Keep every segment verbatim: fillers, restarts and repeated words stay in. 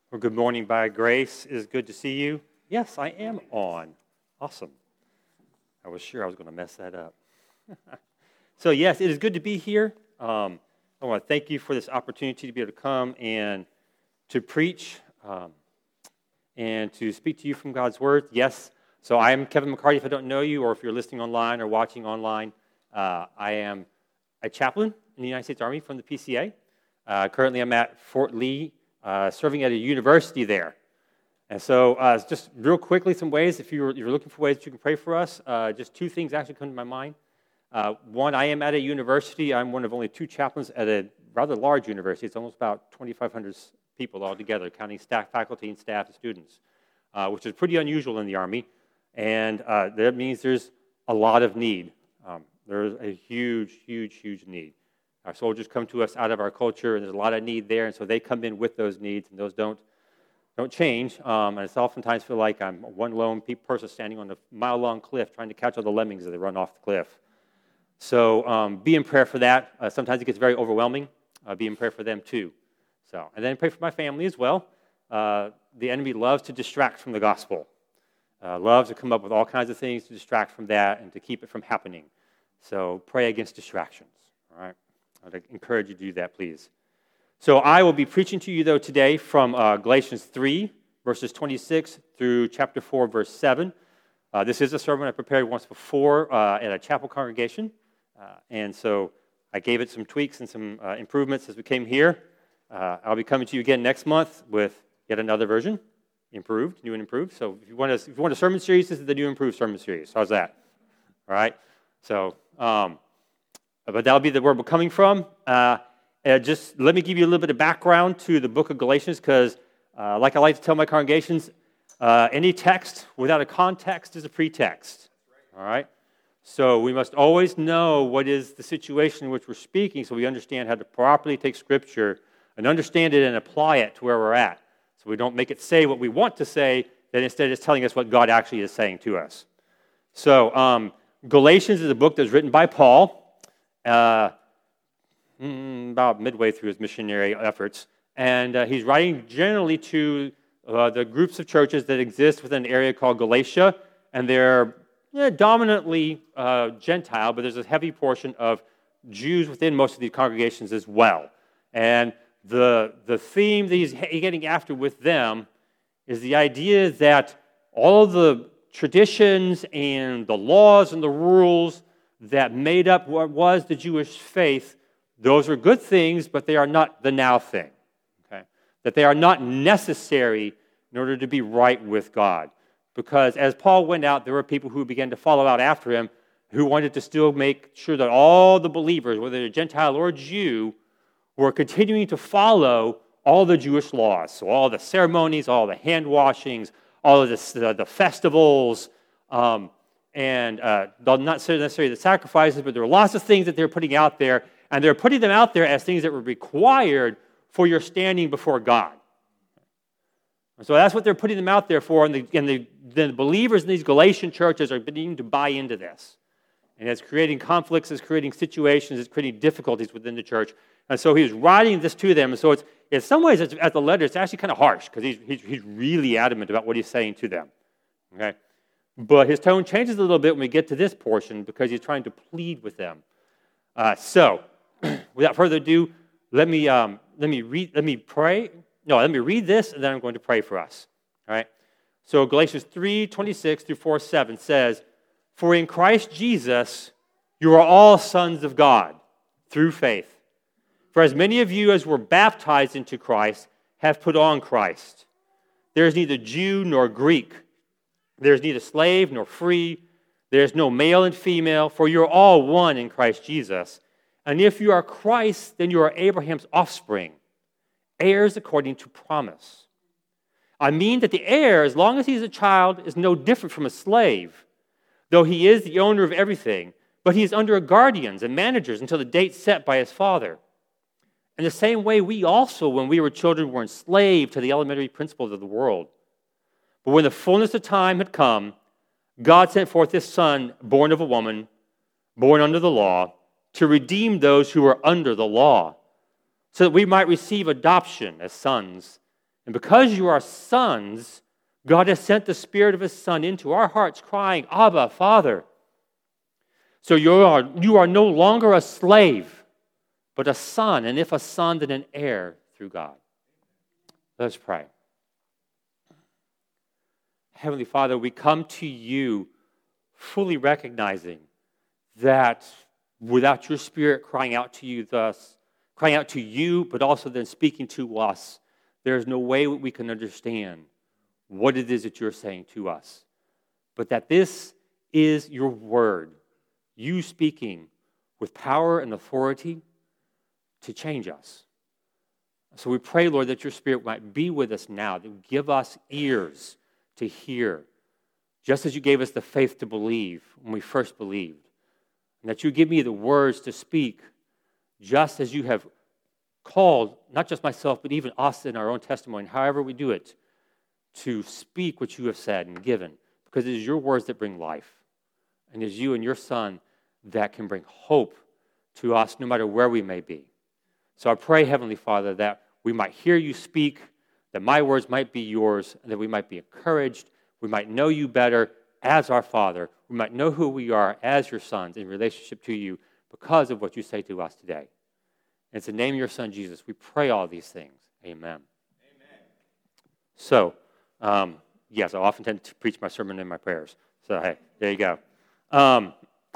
Well, good morning by grace. It is good to see you. Yes, I am on. Awesome. I was sure I was going to mess that up. So, yes, it is good to be here. Um, I want to thank you for this opportunity to be able to come and to preach um, and to speak to you from God's Word. Yes, so I am Kevin McCarty. If I don't know you, or if you're listening online or watching online, uh, I am a chaplain in the United States Army from the P C A. Uh, currently, I'm at Fort Lee, Uh, serving at a university there. And so uh, just real quickly, some ways, if you're, you're looking for ways that you can pray for us, uh, just two things actually come to my mind. Uh, one, I am at a university. I'm one of only two chaplains at a rather large university. It's almost about twenty-five hundred people altogether, counting staff, faculty, and staff and students, uh, which is pretty unusual in the Army. And uh, that means there's a lot of need. Um, there's a huge, huge, huge need. Our soldiers come to us out of our culture, and there's a lot of need there, and so they come in with those needs, and those don't don't change. Um, and I oftentimes feel like I'm one lone person standing on a mile-long cliff trying to catch all the lemmings as they run off the cliff. So um, be in prayer for that. Uh, sometimes it gets very overwhelming. Uh, be in prayer for them too. So, and then pray for my family as well. Uh, the enemy loves to distract from the gospel. Uh, loves to come up with all kinds of things to distract from that and to keep it from happening. So pray against distractions. All right. I'd encourage you to do that, please. So I will be preaching to you, though, today from uh, Galatians three, verses twenty-six through chapter four, verse seven. Uh, this is a sermon I prepared once before uh, at a chapel congregation, uh, and so I gave it some tweaks and some uh, improvements as we came here. Uh, I'll be coming to you again next month with yet another version, improved, new and improved. So if you want a, if you want a sermon series, this is the new improved sermon series. How's that? All right? So... Um, But that'll be the word we're coming from. Uh, just let me give you a little bit of background to the book of Galatians, because uh, like I like to tell my congregations, uh, any text without a context is a pretext. All right? So we must always know what is the situation in which we're speaking so we understand how to properly take Scripture and understand it and apply it to where we're at. So we don't make it say what we want to say, that instead it's telling us what God actually is saying to us. So um, Galatians is a book that's written by Paul, Uh, about midway through his missionary efforts, and uh, he's writing generally to uh, the groups of churches that exist within an area called Galatia, and they're yeah, dominantly uh, Gentile, but there's a heavy portion of Jews within most of these congregations as well. And the the theme that he's getting after with them is the idea that all of the traditions and the laws and the rules that made up what was the Jewish faith, those are good things, but they are not the now thing. Okay? That they are not necessary in order to be right with God. Because as Paul went out, there were people who began to follow out after him who wanted to still make sure that all the believers, whether they're Gentile or Jew, were continuing to follow all the Jewish laws. So all the ceremonies, all the hand washings, all of the, the, the festivals, um, and uh, not necessarily the sacrifices, but there are lots of things that they're putting out there, and they're putting them out there as things that were required for your standing before God. And so that's what they're putting them out there for, and, the, and the, the believers in these Galatian churches are beginning to buy into this. And it's creating conflicts, it's creating situations, it's creating difficulties within the church. And so he's writing this to them, and so it's in some ways, as the letter, it's actually kind of harsh, because he's, he's, he's really adamant about what he's saying to them. Okay? But his tone changes a little bit when we get to this portion because he's trying to plead with them. Uh, so, without further ado, let me um, let me read. Let me pray. No, let me read this, and then I'm going to pray for us. All right. So Galatians three twenty-six through four seven says, "For in Christ Jesus you are all sons of God through faith. For as many of you as were baptized into Christ have put on Christ. There is neither Jew nor Greek. There is neither slave nor free. There is no male and female, for you are all one in Christ Jesus. And if you are Christ, then you are Abraham's offspring, heirs according to promise. I mean that the heir, as long as he is a child, is no different from a slave, though he is the owner of everything, but he is under guardians and managers until the date set by his father. In the same way, we also, when we were children, were enslaved to the elementary principles of the world. But when the fullness of time had come, God sent forth his Son, born of a woman, born under the law, to redeem those who were under the law, so that we might receive adoption as sons. And because you are sons, God has sent the Spirit of His Son into our hearts, crying, Abba, Father. So you are, you are no longer a slave, but a son, and if a son, then an heir through God. Let's pray. Heavenly Father, we come to you fully recognizing that without your Spirit crying out to you thus, crying out to you, but also then speaking to us, there is no way we can understand what it is that you're saying to us. But that this is your word, you speaking with power and authority to change us. So we pray, Lord, that your Spirit might be with us now, that would give us ears to hear, just as you gave us the faith to believe when we first believed. And that you give me the words to speak, just as you have called, not just myself, but even us in our own testimony, however we do it, to speak what you have said and given, because it is your words that bring life. And it is you and your Son that can bring hope to us no matter where we may be. So I pray, Heavenly Father, that we might hear you speak, that my words might be yours, and that we might be encouraged, we might know you better as our Father, we might know who we are as your sons in relationship to you because of what you say to us today. And it's in the name of your Son, Jesus, we pray all these things. Amen. Amen. So, um, yes, I often tend to preach my sermon in my prayers. So, hey, there you go. Um,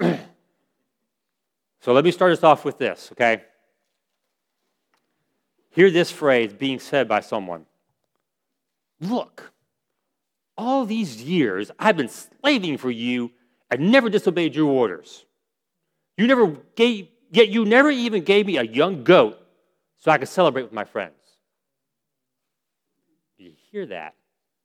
so let me start us off with this, okay? Hear this phrase being said by someone. Look, all these years I've been slaving for you and never disobeyed your orders. You never gave, yet you never even gave me a young goat so I could celebrate with my friends. Do you hear that?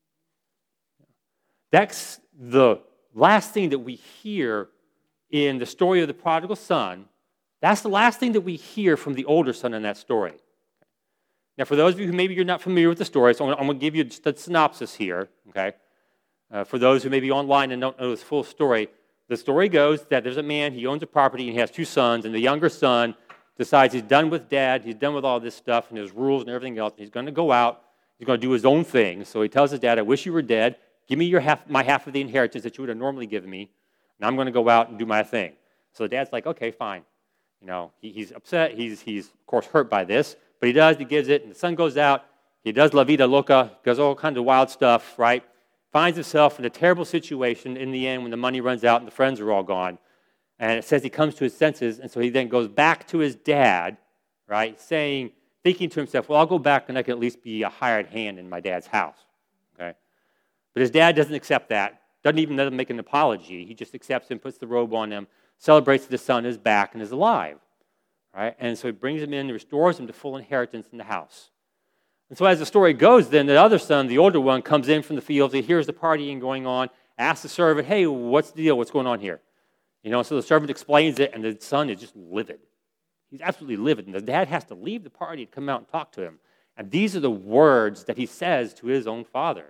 That's the last thing that we hear in the story of the prodigal son. That's the last thing that we hear from the older son in that story. Now, for those of you who maybe you're not familiar with the story, so I'm going to give you just a synopsis here, okay? Uh, for those who may be online and don't know this full story, the story goes that there's a man, he owns a property, and he has two sons, and the younger son decides he's done with dad, he's done with all this stuff and his rules and everything else, and he's going to go out, he's going to do his own thing. So he tells his dad, I wish you were dead, give me your half, my half of the inheritance that you would have normally given me, and I'm going to go out and do my thing. So the dad's like, okay, fine. You know, he, he's upset, he's, he's of course hurt by this, but he does, he gives it, and the son goes out, he does la vida loca, does all kinds of wild stuff, right? Finds himself in a terrible situation in the end when the money runs out and the friends are all gone. And it says he comes to his senses, and so he then goes back to his dad, right, saying, thinking to himself, well, I'll go back and I can at least be a hired hand in my dad's house, okay? But his dad doesn't accept that, doesn't even let him make an apology. He just accepts him, puts the robe on him, celebrates that the son is back and is alive. Right? And so he brings him in and restores him to full inheritance in the house. And so as the story goes, then the other son, the older one, comes in from the fields. He hears the partying going on, asks the servant, hey, what's the deal? What's going on here? You know, so the servant explains it, and the son is just livid. He's absolutely livid. And the dad has to leave the party to come out and talk to him. And these are the words that he says to his own father.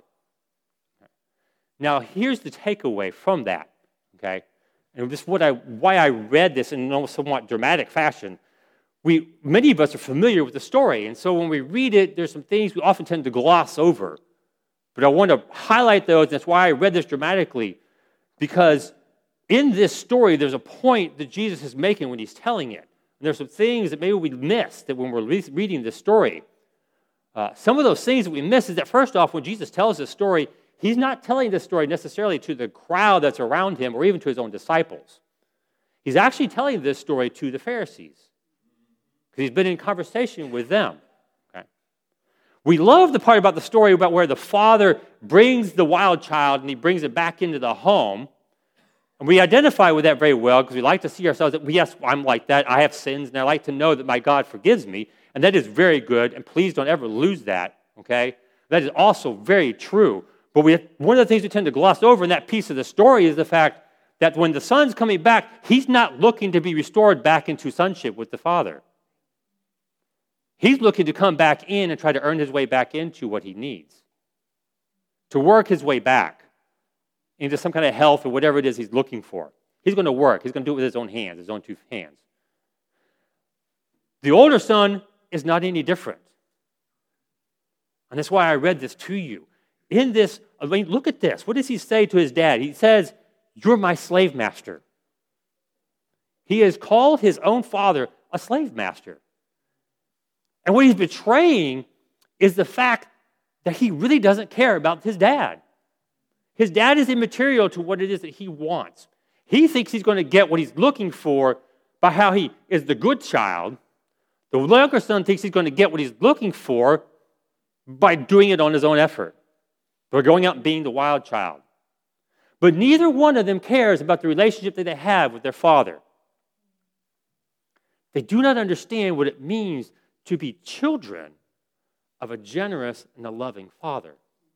Now, here's the takeaway from that, okay? And this is what I, why I read this in a somewhat dramatic fashion. We, many of us are familiar with the story, and so when we read it, there's some things we often tend to gloss over. But I want to highlight those, and that's why I read this dramatically, because in this story, there's a point that Jesus is making when he's telling it. And there's some things that maybe we miss that when we're re- reading this story. Uh, some of those things that we miss is that, first off, when Jesus tells this story, he's not telling this story necessarily to the crowd that's around him or even to his own disciples. He's actually telling this story to the Pharisees, because he's been in conversation with them. Okay? We love the part about the story about where the father brings the wild child and he brings it back into the home. And we identify with that very well because we like to see ourselves that, yes, I'm like that. I have sins, and I like to know that my God forgives me. And that is very good, and please don't ever lose that, okay? That is also very true. But we, one of the things we tend to gloss over in that piece of the story is the fact that when the son's coming back, he's not looking to be restored back into sonship with the father. He's looking to come back in and try to earn his way back into what he needs, to work his way back into some kind of health or whatever it is he's looking for. He's going to work. He's going to do it with his own hands, his own two hands. The older son is not any different. And that's why I read this to you. In this, I mean, look at this. What does he say to his dad? He says, "You're my slave master." He has called his own father a slave master. And what he's betraying is the fact that he really doesn't care about his dad. His dad is immaterial to what it is that he wants. He thinks he's going to get what he's looking for by how he is the good child. The younger son thinks he's going to get what he's looking for by doing it on his own effort, by going out and being the wild child. But neither one of them cares about the relationship that they have with their father. They do not understand what it means to be children of a generous and a loving father.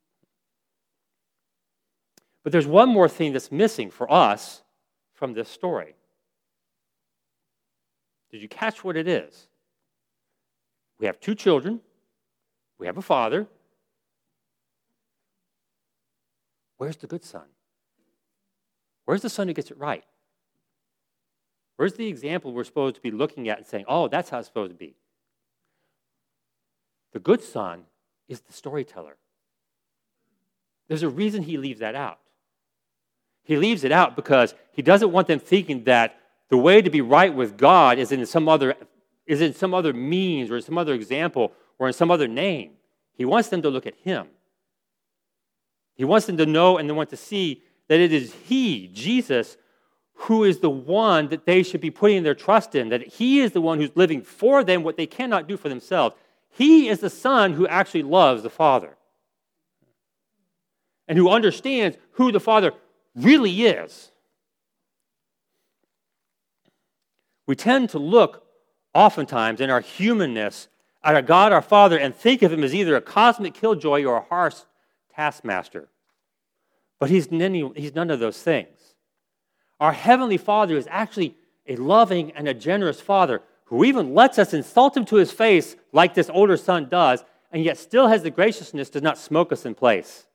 But there's one more thing that's missing for us from this story. Did you catch what it is? We have two children. We have a father. Where's the good son? Where's the son who gets it right? Where's the example we're supposed to be looking at and saying, oh, that's how it's supposed to be? The good son is the storyteller. There's a reason he leaves that out. He leaves it out because he doesn't want them thinking that the way to be right with God is in some other, is in some other means or in some other example or in some other name. He wants them to look at him. He wants them to know and they want to see that it is he, Jesus, who is the one that they should be putting their trust in, that he is the one who's living for them what they cannot do for themselves. He is the son who actually loves the Father and who understands who the Father really is. We tend to look oftentimes in our humanness at our God, our Father, and think of him as either a cosmic killjoy or a harsh taskmaster. But he's none, he's none of those things. Our Heavenly Father is actually a loving and a generous Father who even lets us insult him to his face like this older son does, and yet still has the graciousness to not smoke us in place.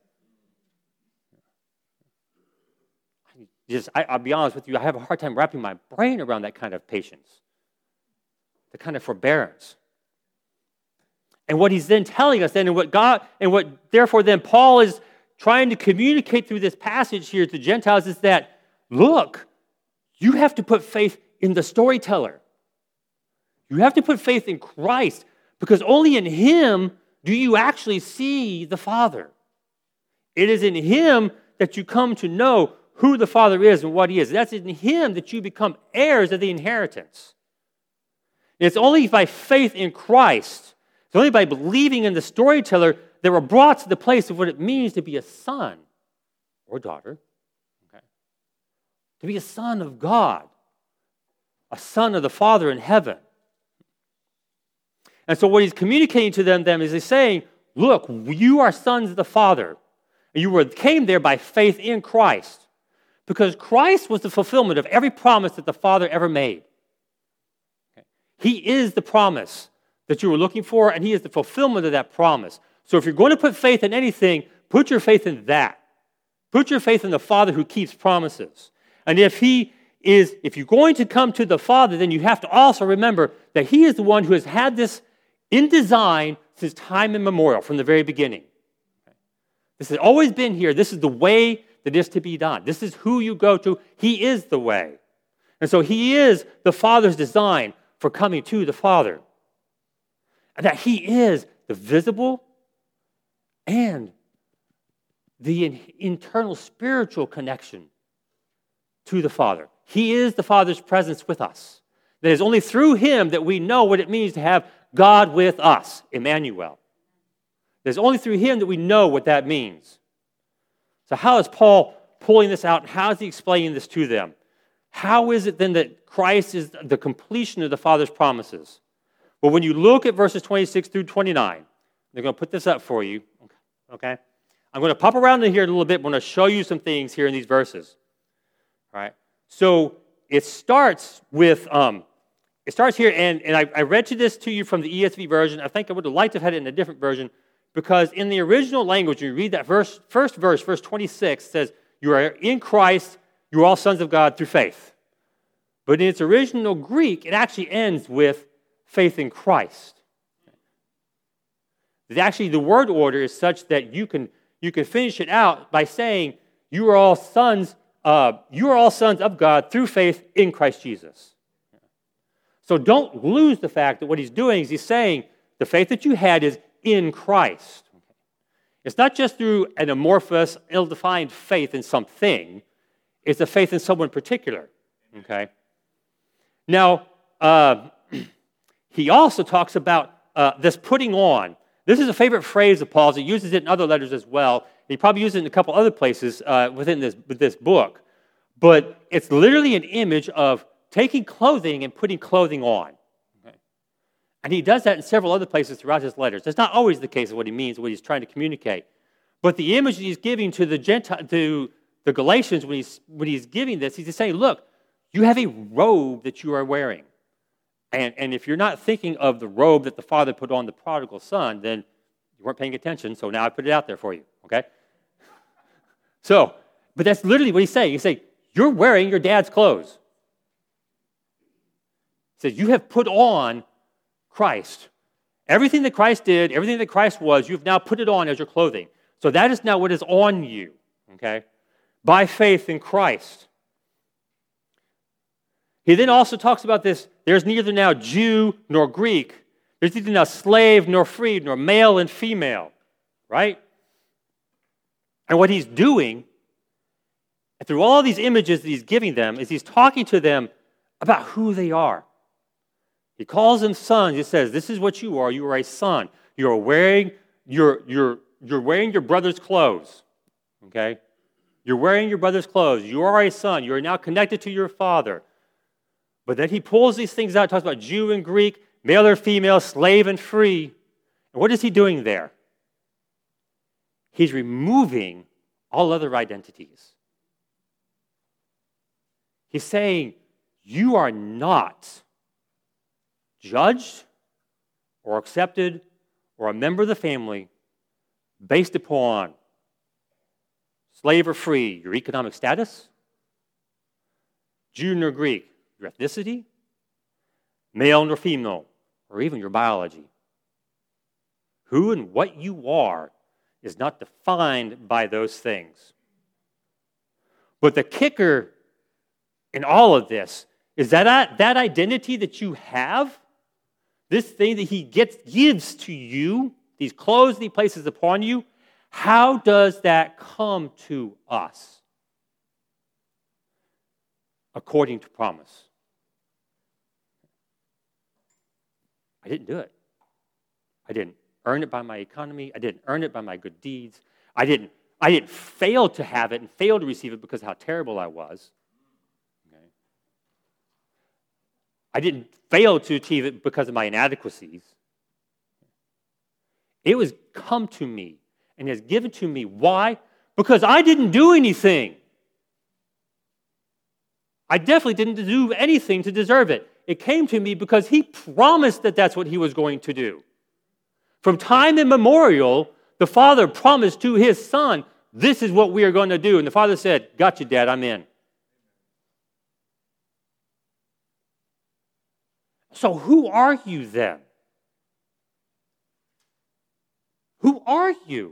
Just, I, I'll be honest with you, I have a hard time wrapping my brain around that kind of patience, the kind of forbearance. And what he's then telling us then, and what God, and what therefore then Paul is trying to communicate through this passage here to Gentiles is that, look, you have to put faith in the storyteller. You have to put faith in Christ, because only in him do you actually see the Father. It is in him that you come to know who the Father is and what he is. That's in him that you become heirs of the inheritance. And it's only by faith in Christ, it's only by believing in the storyteller that we're brought to the place of what it means to be a son or daughter, okay? To be a son of God, a son of the Father in heaven. And so what he's communicating to them, them is he's saying, look, you are sons of the Father. And you were, came there by faith in Christ. Because Christ was the fulfillment of every promise that the Father ever made. Okay. He is the promise that you were looking for, and he is the fulfillment of that promise. So if you're going to put faith in anything, put your faith in that. Put your faith in the Father who keeps promises. And if he is, if you're going to come to the Father, then you have to also remember that he is the one who has had this in design since time immemorial, from the very beginning. This has always been here. This is the way that is to be done. This is who you go to. He is the way. And so he is the Father's design for coming to the Father. And that he is the visible and the in- internal spiritual connection to the Father. He is the Father's presence with us. That is only through him that we know what it means to have God with us, Emmanuel. It's only through him that we know what that means. So how is Paul pulling this out? How is he explaining this to them? How is it then that Christ is the completion of the Father's promises? Well, when you look at verses twenty-six through twenty-nine, they're going to put this up for you. Okay? I'm going to pop around in here a little bit. I'm going to show you some things here in these verses. All right? So it starts with, um, it starts here, and, and I, I read to this to you from the E S V version. I think I would have liked to have had it in a different version, because in the original language, you read that verse, first verse, verse twenty-six, says, you are in Christ, you are all sons of God through faith. But in its original Greek, it actually ends with faith in Christ. Actually, the word order is such that you can you can finish it out by saying, you are all sons, uh, you are all sons of God through faith in Christ Jesus. So don't lose the fact that what he's doing is he's saying the faith that you had is in Christ. It's not just through an amorphous, ill-defined faith in something. It's a faith in someone particular. Okay. Now, uh, he also talks about uh, this putting on. This is a favorite phrase of Paul's. He uses it in other letters as well. He probably uses it in a couple other places uh, within this, this book. But it's literally an image of taking clothing and putting clothing on. Okay. And he does that in several other places throughout his letters. That's not always the case of what he means, what he's trying to communicate. But the image that he's giving to the Gentile, to the Galatians when he's, when he's giving this, he's just saying, look, you have a robe that you are wearing. And, and if you're not thinking of the robe that the father put on the prodigal son, then you weren't paying attention, so now I put it out there for you, okay? So, but that's literally what he's saying. He's saying, you're wearing your dad's clothes. He says, you have put on Christ. Everything that Christ did, everything that Christ was, you've now put it on as your clothing. So that is now what is on you, okay? By faith in Christ. He then also talks about this, there's neither now Jew nor Greek. There's neither now slave nor free, nor male and female, right? And what he's doing, through all these images that he's giving them, is he's talking to them about who they are. He calls them sons. He says, this is what you are. You are a son. You are wearing your, your, you're wearing your brother's clothes, okay? You're wearing your brother's clothes. You are a son. You are now connected to your father. But then he pulls these things out, talks about Jew and Greek, male or female, slave and free. And what is he doing there? He's removing all other identities. He's saying, you are not judged or accepted or a member of the family based upon slave or free, your economic status, Jew nor Greek, your ethnicity, male nor female, or even your biology. Who and what you are is not defined by those things. But the kicker in all of this is that that identity that you have, this thing that he gets, gives to you, these clothes that he places upon you, how does that come to us? According to promise. I didn't do it. I didn't earn it by my economy. I didn't earn it by my good deeds. I didn't, I didn't fail to have it and fail to receive it because of how terrible I was. Okay. I didn't fail to achieve it because of my inadequacies. It was come to me and has given to me. Why? Because I didn't do anything. I definitely didn't do anything to deserve it. It came to me because he promised that that's what he was going to do. From time immemorial, the Father promised to his Son, this is what we are going to do. And the Father said, got you, Dad, I'm in. So who are you then? Who are you?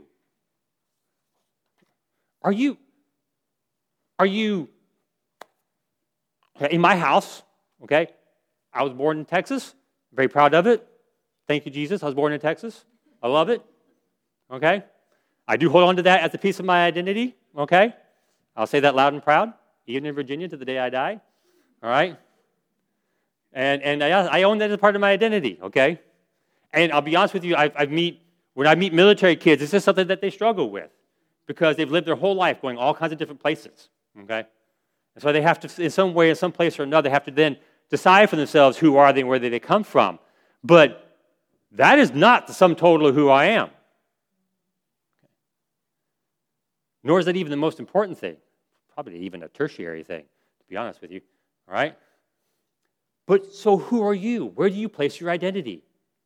Are you, are you, in my house, okay? I was born in Texas, very proud of it. Thank you, Jesus. I was born in Texas. I love it. Okay? I do hold on to that as a piece of my identity. Okay? I'll say that loud and proud, even in Virginia to the day I die. All right? And and I, I own that as part of my identity. Okay? And I'll be honest with you, I, I meet, when I meet military kids, it's just something that they struggle with because they've lived their whole life going all kinds of different places. Okay? And so they have to, in some way, in some place or another, have to then decide for themselves who are they and where they come from. But that is not the sum total of who I am. Nor is that even the most important thing. Probably even a tertiary thing, to be honest with you. All right? But so who are you? Where do you place your identity?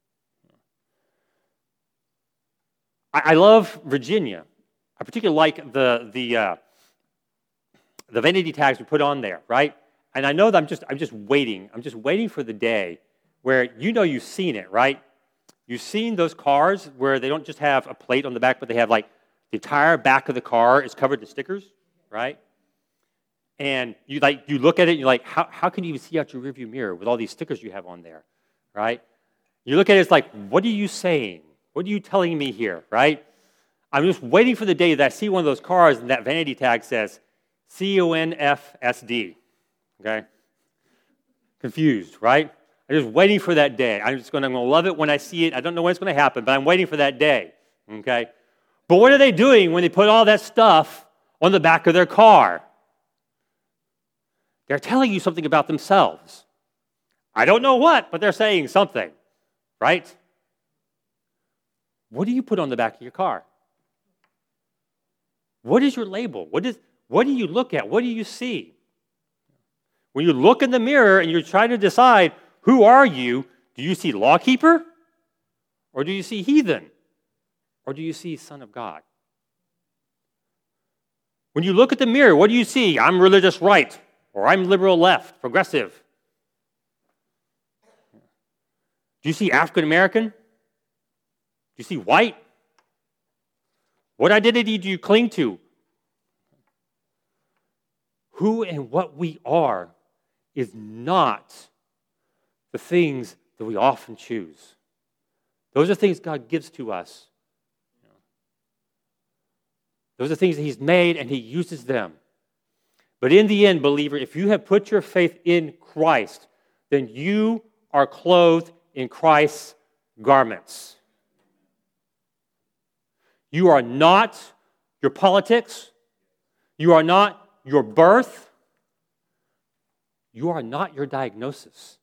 I, I love Virginia. I particularly like the the uh, the vanity tags we put on there, right? And I know that I'm just I'm just waiting. I'm just waiting for the day where you know you've seen it, right? You've seen those cars where they don't just have a plate on the back, but they have like the entire back of the car is covered in stickers, right? And you like you look at it and you're like, how, how can you even see out your rearview mirror with all these stickers you have on there, right? You look at it, it's like, what are you saying? What are you telling me here, right? I'm just waiting for the day that I see one of those cars and that vanity tag says C O N F S D, okay? Confused, right? I'm just waiting for that day. I'm just going to, I'm going to love it when I see it. I don't know when it's going to happen, but I'm waiting for that day, okay? But what are they doing when they put all that stuff on the back of their car? They're telling you something about themselves. I don't know what, but they're saying something, right? What do you put on the back of your car? What is your label? What is, what do you look at? What do you see? When you look in the mirror and you're trying to decide, who are you? Do you see lawkeeper? Or do you see heathen? Or do you see Son of God? When you look at the mirror, what do you see? I'm religious right, or I'm liberal left, progressive. Do you see African American? Do you see white? What identity do you cling to? Who and what we are is not the things that we often choose. Those are things God gives to us. Those are things that He's made and He uses them. But in the end, believer, if you have put your faith in Christ, then you are clothed in Christ's garments. You are not your politics. You are not your birth. You are not your diagnosis.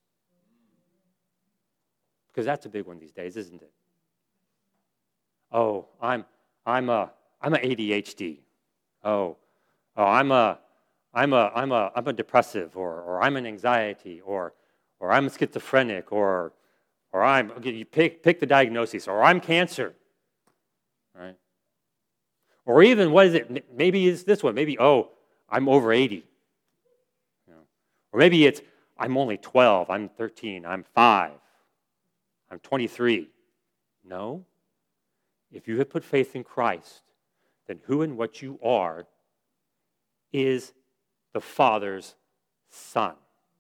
Because that's a big one these days, isn't it? Oh, I'm I'm a I'm a A D H D. Oh, oh, I'm a I'm a I'm a I'm a depressive, or or I'm an anxiety, or or I'm a schizophrenic, or or I'm okay, you pick pick the diagnosis, or I'm cancer. Right? Or even, what is it? Maybe it's this one. Maybe, oh, I'm over eighty. You know? Or maybe it's, I'm only twelve, I'm thirteen, I'm five, I'm twenty-three. No. If you have put faith in Christ, then who and what you are is the Father's Son.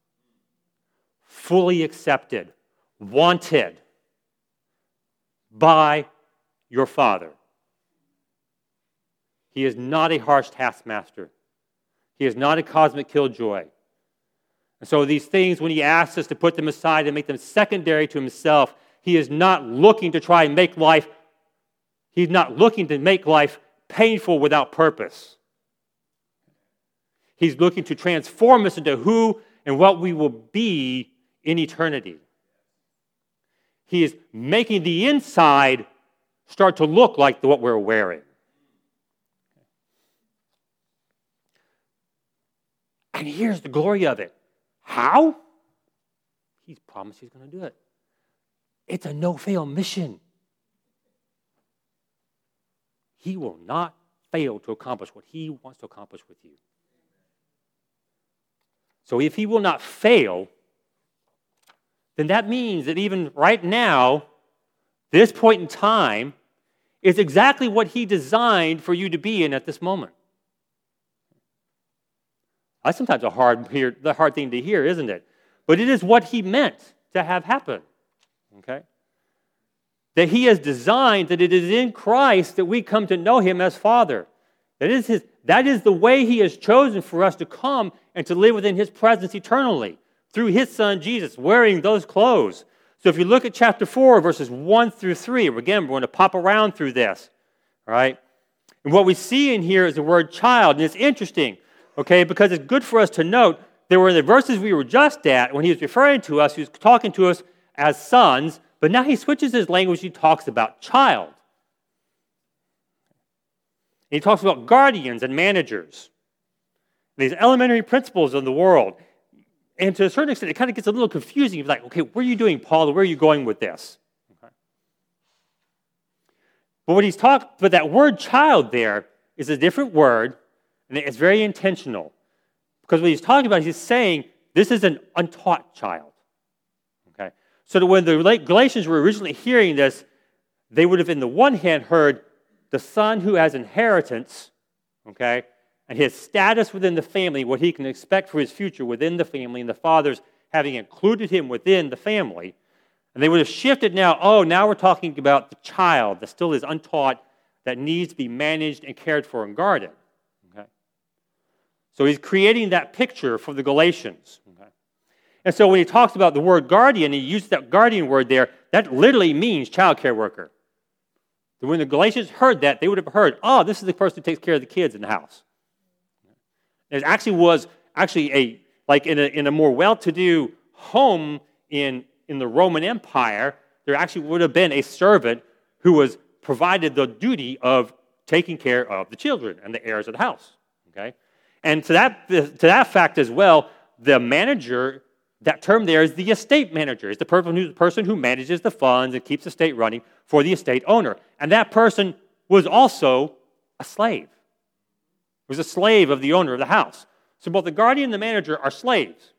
Fully accepted, wanted by your Father. He is not a harsh taskmaster. He is not a cosmic killjoy. And so these things, when He asks us to put them aside and make them secondary to Himself, He is not looking to try and make life, He's not looking to make life painful without purpose. He's looking to transform us into who and what we will be in eternity. He is making the inside start to look like what we're wearing. And here's the glory of it. How? He's promised He's going to do it. It's a no-fail mission. He will not fail to accomplish what He wants to accomplish with you. So if He will not fail, then that means that even right now, this point in time, is exactly what He designed for you to be in at this moment. That's sometimes a hard, hear, the hard thing to hear, isn't it? But it is what He meant to have happen. Okay? That He has designed that it is in Christ that we come to know Him as Father. That is, his, that is the way He has chosen for us to come and to live within His presence eternally, through His Son Jesus, wearing those clothes. So if you look at chapter four, verses one through three, again, we're going to pop around through this. All right? And what we see in here is the word child, and it's interesting. Okay, because it's good for us to note there were the verses we were just at when He was referring to us, He was talking to us as sons, but now He switches His language. He talks about child. He talks about guardians and managers. These elementary principles of the world. And to a certain extent, it kind of gets a little confusing. You're like, okay, where are you doing, Paul? Where are you going with this? Okay. But what he's talking, but that word child there is a different word. And it's very intentional. Because what he's talking about, he's saying, this is an untaught child. Okay? So that when the Galatians were originally hearing this, they would have, in the one hand, heard the son who has inheritance, okay, and his status within the family, what he can expect for his future within the family, and the fathers having included him within the family. And they would have shifted now, oh, now we're talking about the child that still is untaught, that needs to be managed and cared for and guarded. Okay? So he's creating that picture for the Galatians. Okay? And so when he talks about the word guardian, he uses that guardian word there, that literally means child care worker. When the Galatians heard that, they would have heard, oh, this is the person who takes care of the kids in the house. It actually was actually a, like in a, in a more well-to-do home in, in the Roman Empire, there actually would have been a servant who was provided the duty of taking care of the children and the heirs of the house. Okay? And to that, to that fact as well, the manager, that term there is the estate manager. It's the person who, the person who manages the funds and keeps the estate running for the estate owner. And that person was also a slave. He was a slave of the owner of the house. So both the guardian and the manager are slaves.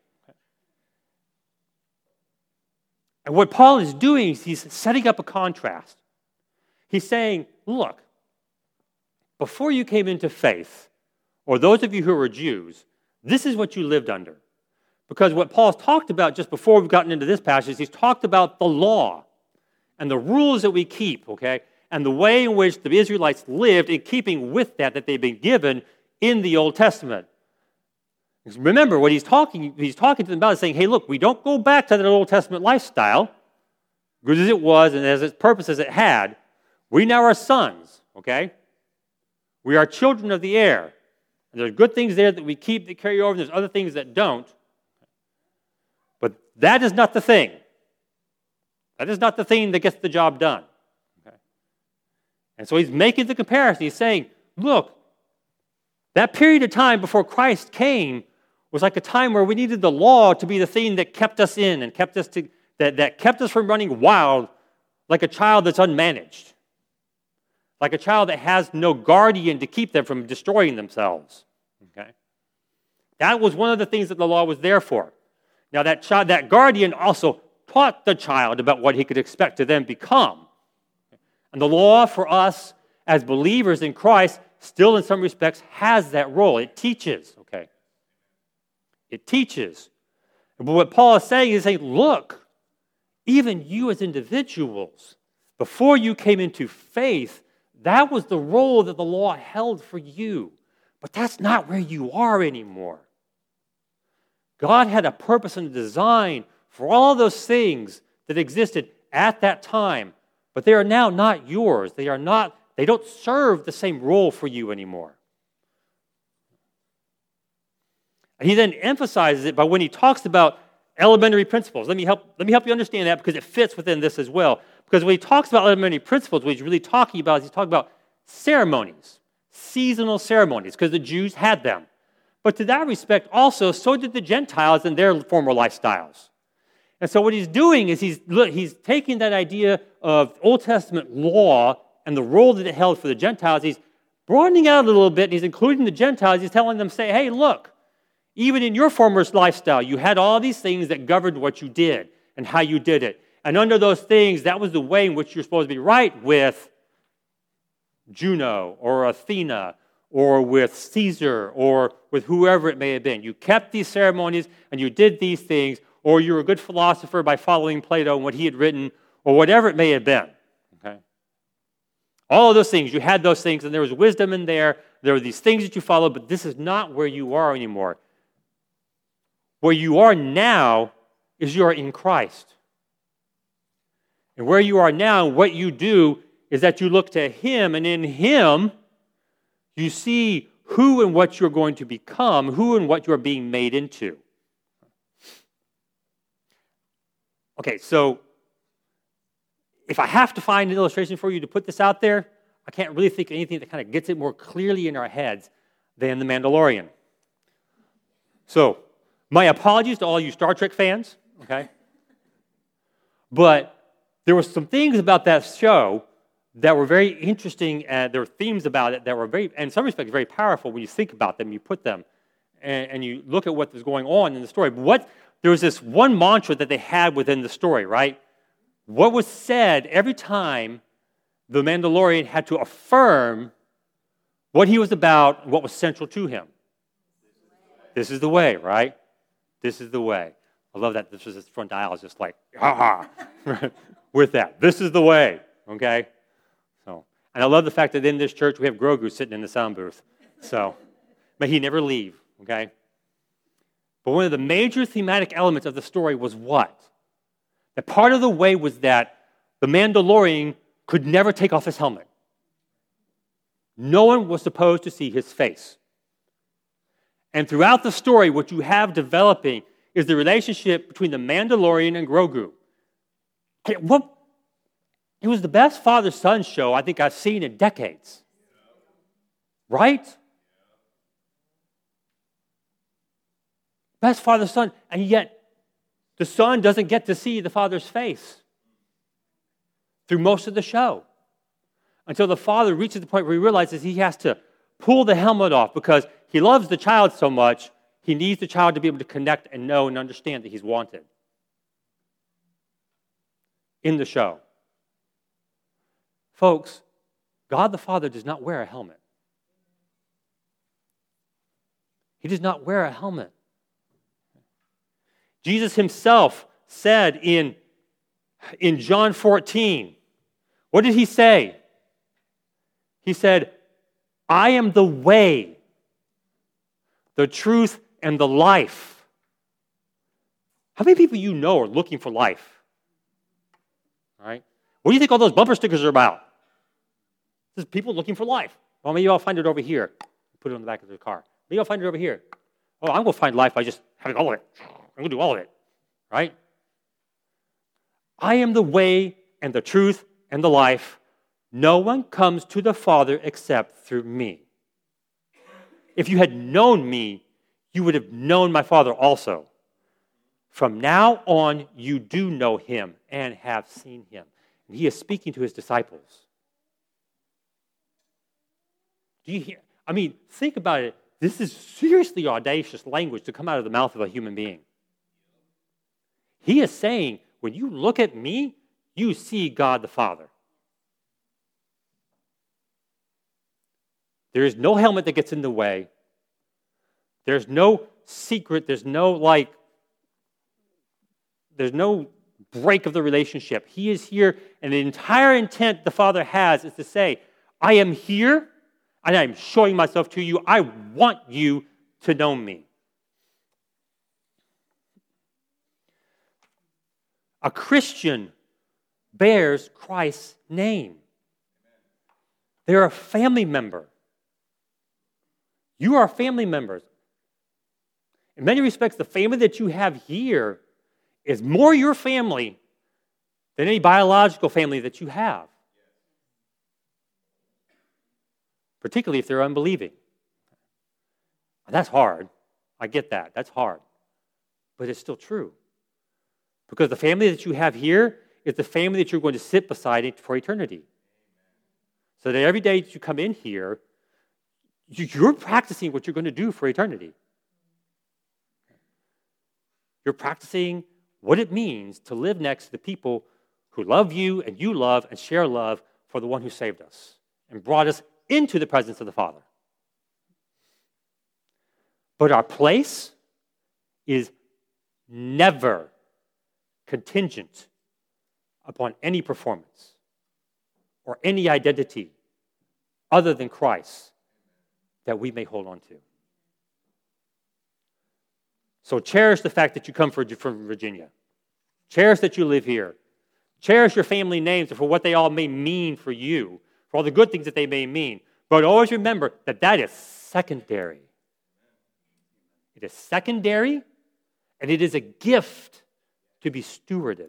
And what Paul is doing is he's setting up a contrast. He's saying, look, before you came into faith, or those of you who were Jews, this is what you lived under. Because what Paul's talked about just before we've gotten into this passage, he's talked about the law and the rules that we keep, okay, and the way in which the Israelites lived in keeping with that that they've been given in the Old Testament. Remember, what he's talking, he's talking to them about is saying, hey, look, we don't go back to that Old Testament lifestyle, good as it was and as its purpose as it had. We now are sons, okay? We are children of the air. And there's good things there that we keep that carry over, and there's other things that don't. But that is not the thing. That is not the thing that gets the job done. Okay? And so he's making the comparison. He's saying, look, that period of time before Christ came was like a time where we needed the law to be the thing that kept us in and kept us to, that, that kept us from running wild like a child that's unmanaged. Like a child that has no guardian to keep them from destroying themselves. Okay? That was one of the things that the law was there for. Now that child, that guardian also taught the child about what he could expect to then become. And the law for us as believers in Christ still in some respects has that role. It teaches, okay? It teaches. But what Paul is saying is saying, look, even you as individuals, before you came into faith, that was the role that the law held for you. But that's not where you are anymore. God had a purpose and a design for all those things that existed at that time, but they are now not yours. They are not, they don't serve the same role for you anymore. And he then emphasizes it by when he talks about elementary principles. Let me help, let me help you understand that because it fits within this as well. Because when he talks about elementary principles, what he's really talking about is he's talking about ceremonies, seasonal ceremonies, because the Jews had them. But to that respect also, so did the Gentiles in their former lifestyles. And so what he's doing is he's, he's taking that idea of Old Testament law and the role that it held for the Gentiles, he's broadening out a little bit, and he's including the Gentiles. He's telling them, say, hey, look, even in your former lifestyle, you had all these things that governed what you did and how you did it. And under those things, that was the way in which you're supposed to be right with Juno or Athena or with Caesar or with whoever it may have been. You kept these ceremonies and you did these things, or you were a good philosopher by following Plato and what he had written, or whatever it may have been. Okay? All of those things, you had those things, and there was wisdom in there. There were these things that you followed, but this is not where you are anymore. Where you are now is you are in Christ. And where you are now, what you do is that you look to Him, and in Him, you see who and what you're going to become, who and what you're being made into. Okay, so if I have to find an illustration for you to put this out there, I can't really think of anything that kind of gets it more clearly in our heads than The Mandalorian. So, my apologies to all you Star Trek fans, okay? But there were some things about that show that were very interesting, and there were themes about it that were very, in some respects, very powerful when you think about them, you put them, and, and you look at what was going on in the story. But what there was this one mantra that they had within the story, right? What was said every time the Mandalorian had to affirm what he was about and what was central to him. This is the way, right? This is the way. I love that this was this front aisle is just like, ha ha, with that. This is the way, okay? So, and I love the fact that in this church we have Grogu sitting in the sound booth. So, may he never leave, okay? But one of the major thematic elements of the story was what? That part of the way was that the Mandalorian could never take off his helmet. No one was supposed to see his face. And throughout the story, what you have developing is the relationship between the Mandalorian and Grogu. Okay, what, it was the best father-son show I think I've seen in decades. Right? Best father-son, and yet the son doesn't get to see the father's face through most of the show until the father reaches the point where he realizes he has to pull the helmet off because he loves the child so much, he needs the child to be able to connect and know and understand that he's wanted in the show. Folks, God the Father does not wear a helmet. He does not wear a helmet. Jesus himself said in, in John fourteen, what did he say? He said, I am the way, the truth, and the life. How many people you know are looking for life? All right? What do you think all those bumper stickers are about? This is people looking for life. Well, maybe I'll find it over here. Put it on the back of the car. Maybe I'll find it over here. Oh, I'm going to find life by just having all of it. I'm going to do all of it. Right? I am the way and the truth and the life. No one comes to the Father except through me. If you had known me, you would have known my Father also. From now on, you do know him and have seen him. And he is speaking to his disciples. Do you hear? I mean, think about it. This is seriously audacious language to come out of the mouth of a human being. He is saying, when you look at me, you see God the Father. There is no helmet that gets in the way. There's no secret. There's no like, there's no break of the relationship. He is here, and the entire intent the Father has is to say, I am here, and I am showing myself to you. I want you to know me. A Christian bears Christ's name. They're a family member. You are family members. In many respects, the family that you have here is more your family than any biological family that you have. Particularly if they're unbelieving. That's hard. I get that. That's hard. But it's still true. Because the family that you have here is the family that you're going to sit beside for eternity. So that every day that you come in here, you're practicing what you're going to do for eternity. You're practicing what it means to live next to the people who love you and you love and share love for the one who saved us and brought us into the presence of the Father. But our place is never contingent upon any performance or any identity other than Christ that we may hold on to. So cherish the fact that you come from Virginia. Cherish that you live here. Cherish your family names for what they all may mean for you, for all the good things that they may mean. But always remember that that is secondary. It is secondary, and it is a gift to be stewarded.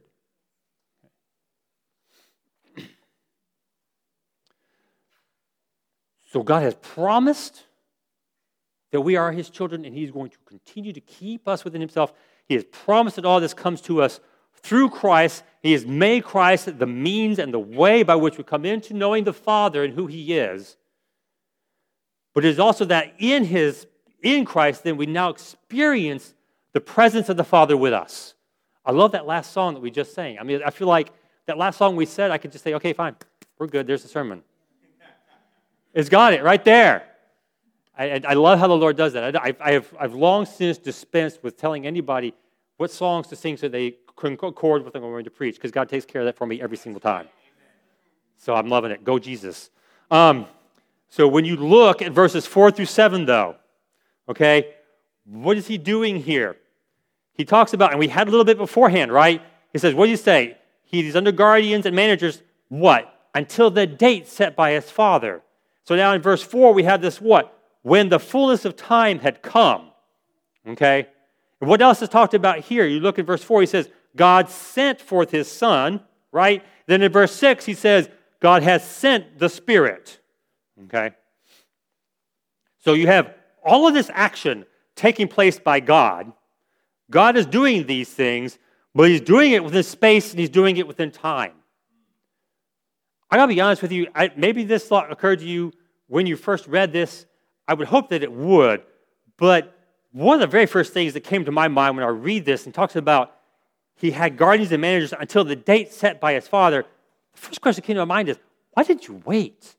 So God has promised that we are his children, and he's going to continue to keep us within himself. He has promised that all this comes to us through Christ. He has made Christ the means and the way by which we come into knowing the Father and who he is. But it is also that in his in Christ, then we now experience the presence of the Father with us. I love that last song that we just sang. I mean, I feel like that last song we said, I could just say, okay, fine, we're good, there's the sermon. It's got it right there. I, I love how the Lord does that. I, I have, I've long since dispensed with telling anybody what songs to sing so they can accord with what I'm going to preach, because God takes care of that for me every single time. So I'm loving it. Go Jesus. Um, so when you look at verses four through seven, though, okay, what is he doing here? He talks about, and we had a little bit beforehand, right? He says, what do you say? He's under guardians and managers, what? Until the date set by his Father. So now in verse four, we have this what? When the fullness of time had come. Okay? And what else is talked about here? You look at verse four, he says, God sent forth his Son, right? Then in verse six, he says, God has sent the Spirit. Okay? So you have all of this action taking place by God. God is doing these things, but he's doing it within space and he's doing it within time. I gotta be honest with you, I, maybe this thought occurred to you when you first read this. I would hope that it would, but one of the very first things that came to my mind when I read this and talks about he had guardians and managers until the date set by his Father, the first question that came to my mind is, why did you wait?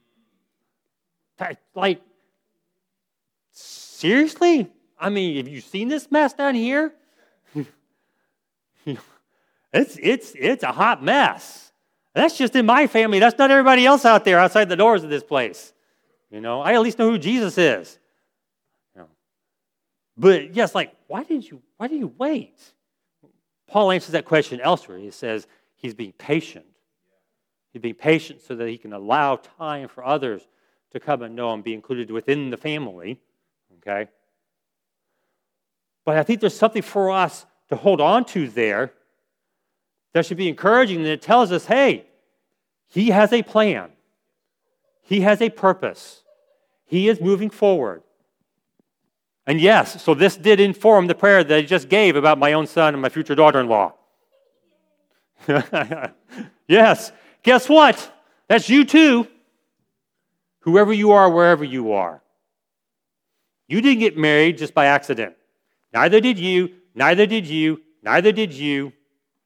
Like, seriously? I mean, have you seen this mess down here? it's, it's, it's a hot mess. That's just in my family. That's not everybody else out there outside the doors of this place. You know, I at least know who Jesus is. You know. But yes, like, why did you why did you wait? Paul answers that question elsewhere. He says he's being patient. He's being patient so that he can allow time for others to come and know and be included within the family. Okay? But I think there's something for us to hold on to there that should be encouraging, and it tells us, hey, he has a plan. He has a purpose. He is moving forward. And yes, so this did inform the prayer that I just gave about my own son and my future daughter-in-law. Yes. Guess what? That's you too. Whoever you are, wherever you are. You didn't get married just by accident. Neither did you, neither did you, neither did you.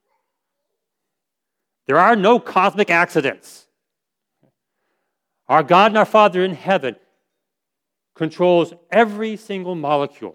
There are no cosmic accidents. Our God and our Father in heaven controls every single molecule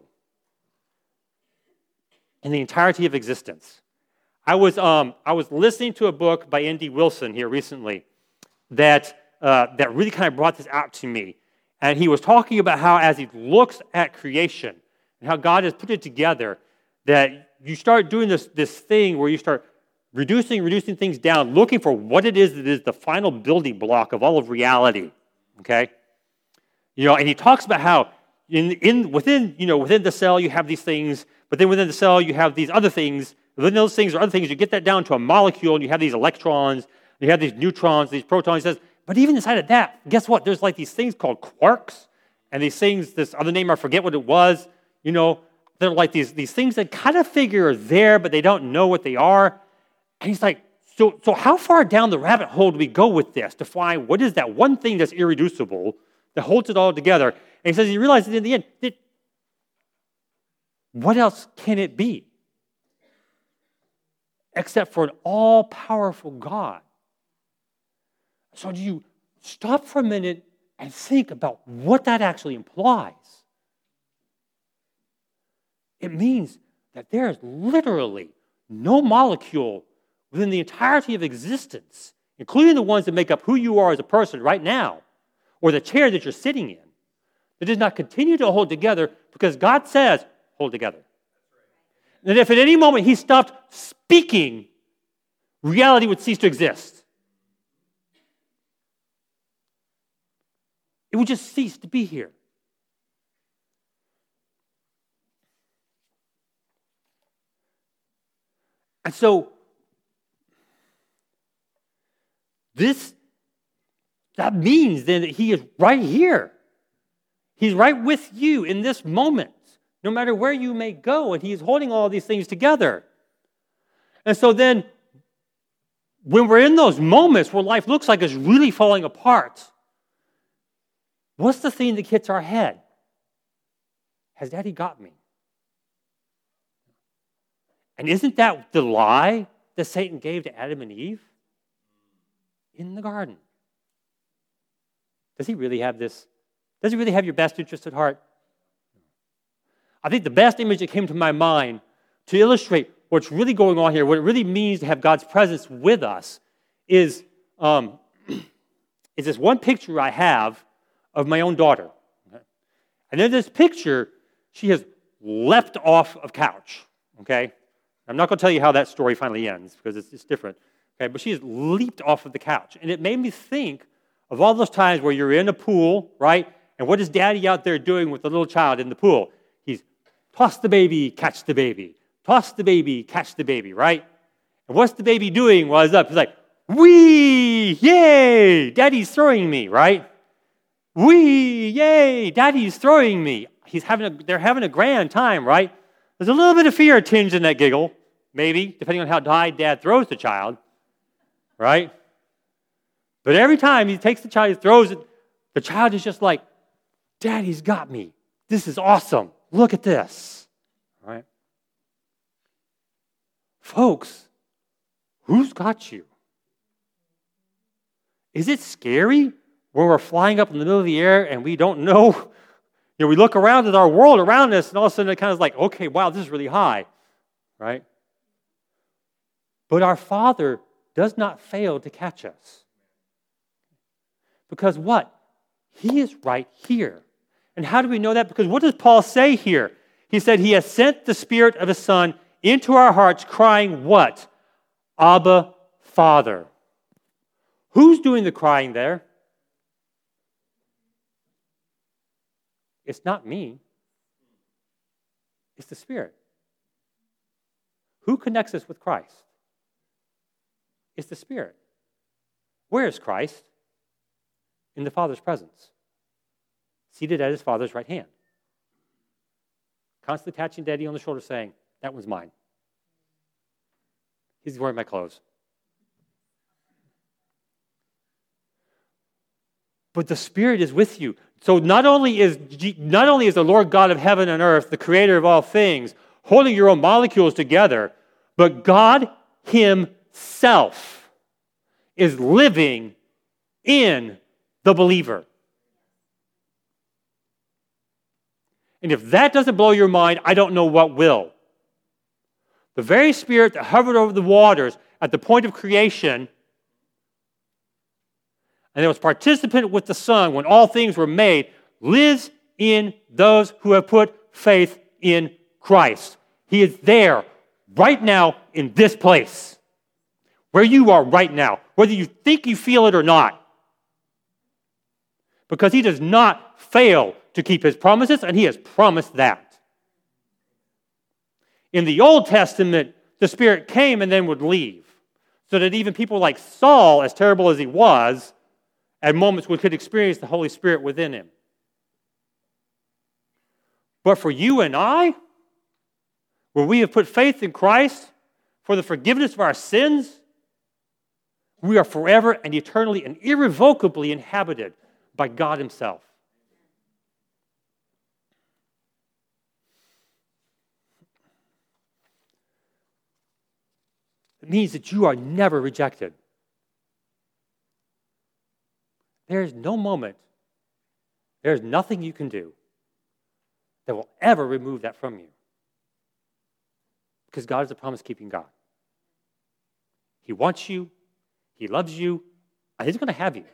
in the entirety of existence. I was um, I was listening to a book by N D Wilson here recently that uh, that really kind of brought this out to me. And he was talking about how as he looks at creation and how God has put it together, that you start doing this, this thing where you start reducing, reducing things down, looking for what it is that is the final building block of all of reality. Okay? You know, and he talks about how in, in within, you know, within the cell you have these things, but then within the cell you have these other things. Within those things or other things, you get that down to a molecule, and you have these electrons, you have these neutrons, these protons. He says, but even inside of that, guess what? There's like these things called quarks, and these things, this other name, I forget what it was, you know, they're like these, these things that kind of figure are there, but they don't know what they are. And he's like, so, so how far down the rabbit hole do we go with this to find what is that one thing that's irreducible that holds it all together? And he says he realizes in the end, that what else can it be except for an all-powerful God? So do you stop for a minute and think about what that actually implies? It means that there is literally no molecule within the entirety of existence, including the ones that make up who you are as a person right now, or the chair that you're sitting in, that does not continue to hold together because God says, hold together. And if at any moment he stopped speaking, reality would cease to exist. It would just cease to be here. And so, this, that means then that he is right here. He's right with you in this moment, no matter where you may go, and he is holding all these things together. And so then, when we're in those moments where life looks like it's really falling apart, what's the thing that hits our head? Has Daddy got me? And isn't that the lie that Satan gave to Adam and Eve in the garden? Does he really have this? Does he really have your best interest at heart? I think the best image that came to my mind to illustrate what's really going on here, what it really means to have God's presence with us, is, um, is this one picture I have of my own daughter. And in this picture, she has leapt off of couch, okay? I'm not going to tell you how that story finally ends because it's, it's different, okay? But she has leaped off of the couch. And it made me think of all those times where you're in a pool, right? And what is daddy out there doing with the little child in the pool? He's toss the baby, catch the baby. Toss the baby, catch the baby, right? And what's the baby doing while he's up? He's like, wee, yay, daddy's throwing me, right? Wee, yay, daddy's throwing me. He's having a, they're having a grand time, right? There's a little bit of fear tinged in that giggle, maybe, depending on how high dad throws the child, right? But every time he takes the child, he throws it, the child is just like, daddy's got me. This is awesome. Look at this, right? Folks, who's got you? Is it scary when we're flying up in the middle of the air and we don't know? You know, we look around at our world around us and all of a sudden it kind of like, okay, wow, this is really high, right? But our Father does not fail to catch us. Because what? He is right here. And how do we know that? Because what does Paul say here? He said he has sent the Spirit of His Son into our hearts, crying what? Abba, Father. Who's doing the crying there? It's not me. It's the Spirit. Who connects us with Christ? It's the Spirit. Where is Christ? In the Father's presence. Seated at His Father's right hand. Constantly patching Daddy on the shoulder saying, that one's mine. He's wearing my clothes. But the Spirit is with you. So not only is not only is the Lord God of heaven and earth, the creator of all things, holding your own molecules together, but God Himself is living in the believer. And if that doesn't blow your mind, I don't know what will. The very Spirit that hovered over the waters at the point of creation, and that was participant with the Son when all things were made, lives in those who have put faith in Christ. He is there right now in this place, where you are right now, whether you think you feel it or not. Because He does not fail to keep His promises, and He has promised that. In the Old Testament, the Spirit came and then would leave, so that even people like Saul, as terrible as he was, at moments we could experience the Holy Spirit within him. But for you and I, where we have put faith in Christ for the forgiveness of our sins, we are forever and eternally and irrevocably inhabited by God Himself. It means that you are never rejected. There is no moment, there is nothing you can do that will ever remove that from you. Because God is a promise-keeping God. He wants you, He loves you, and He's going to have you.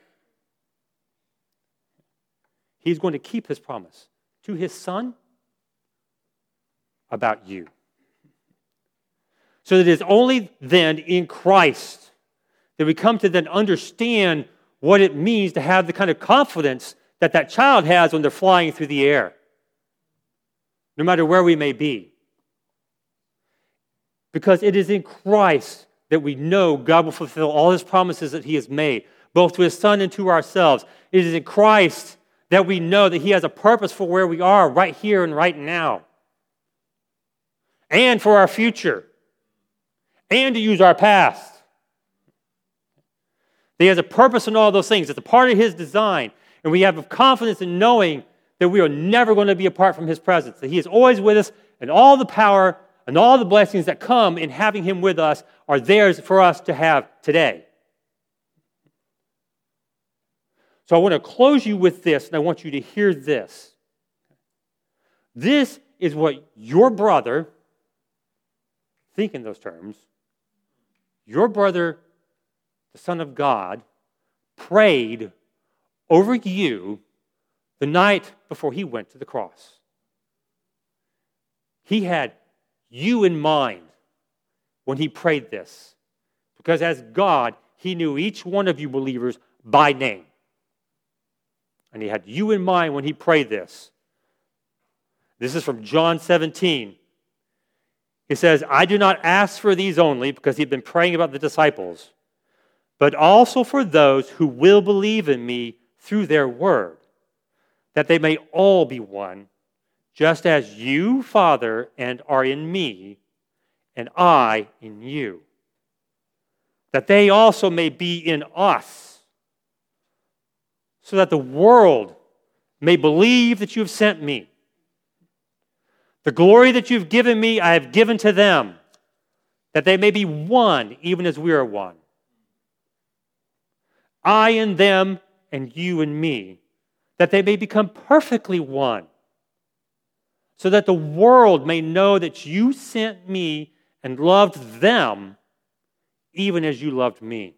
He's going to keep His promise to His Son about you. So that it is only then in Christ that we come to then understand what it means to have the kind of confidence that that child has when they're flying through the air, no matter where we may be. Because it is in Christ that we know God will fulfill all His promises that He has made, both to His Son and to ourselves. It is in Christ that we know that He has a purpose for where we are right here and right now, and for our future, and to use our past. He has a purpose in all those things. It's a part of His design. And we have confidence in knowing that we are never going to be apart from His presence, that He is always with us, and all the power And all the blessings that come in having him with us are theirs for us to have today. So I want to close you with this, and I want you to hear this. This is what your brother, think in those terms, your brother, the Son of God, prayed over you the night before he went to the cross. He had you in mind when he prayed this, because as God, he knew each one of you believers by name. And he had you in mind when he prayed this. This is from John seventeen. He says, I do not ask for these only, because he'd been praying about the disciples, but also for those who will believe in me through their word, that they may all be one, just as you, Father, and are in me, and I in you, that they also may be in us, so that the world may believe that you have sent me. The glory that you've given me, I have given to them, that they may be one, even as we are one. I in them, and you in me, that they may become perfectly one, so that the world may know that you sent me and loved them, even as you loved me.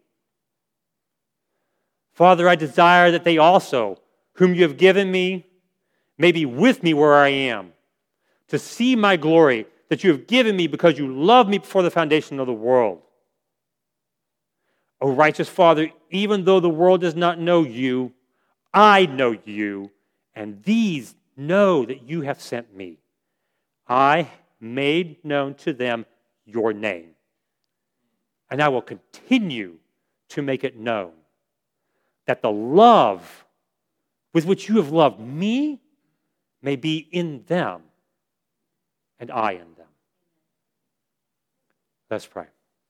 Father, I desire that they also, whom you have given me, may be with me where I am, to see my glory that you have given me because you loved me before the foundation of the world. O righteous Father, even though the world does not know you, I know you, and these know that you have sent me. I made known to them your name, and I will continue to make it known, that the love with which you have loved me may be in them, and I in them. Let's pray.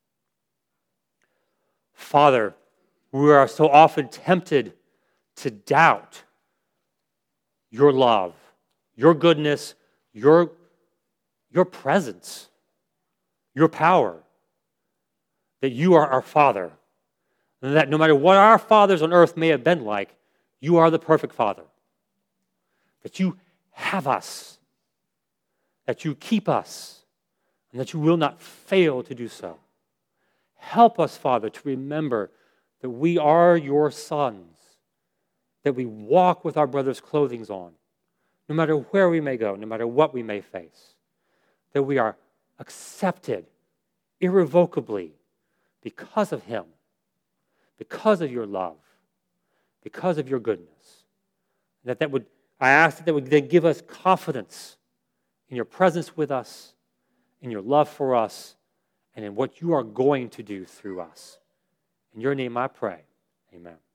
Father, we are so often tempted to doubt your love, your goodness, your, your presence, your power, that you are our Father, and that no matter what our fathers on earth may have been like, you are the perfect Father, that you have us, that you keep us, and that you will not fail to do so. Help us, Father, to remember that we are your sons, that we walk with our brother's clothing on, no matter where we may go, no matter what we may face, that we are accepted irrevocably because of him, because of your love, because of your goodness. That that would, I ask that that would then give us confidence in your presence with us, in your love for us, and in what you are going to do through us. In your name I pray. Amen.